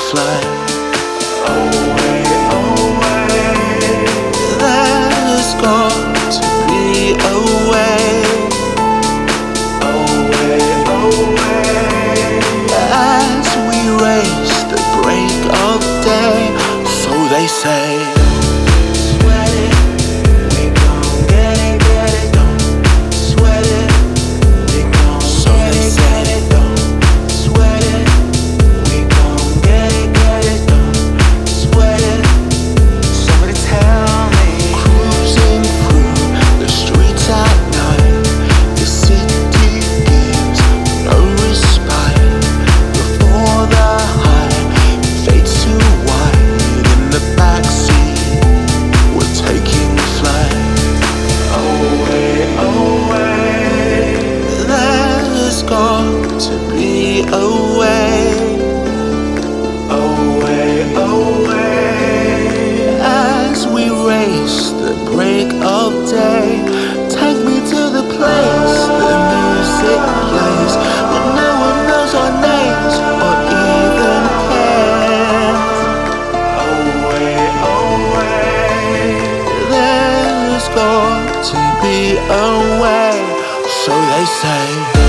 fly. Away, away. There's got to be a way. Away, away. As we race the break of day, so they say. Sweat it, we gon' get it done. Sweat it, we gon' So they say. get it done. Sweat it, we gon' get it done. Sweat it, somebody tell me. Cruising through the streets at night, the city gives no respite. Before the high fades to white, in the backseat we're taking flight. Away, away. There's got to be a way. Away, away. As we race the break of day, take me to the place the music plays, when no one knows our names or even cares. Away, away. There's got to be a way, so they say.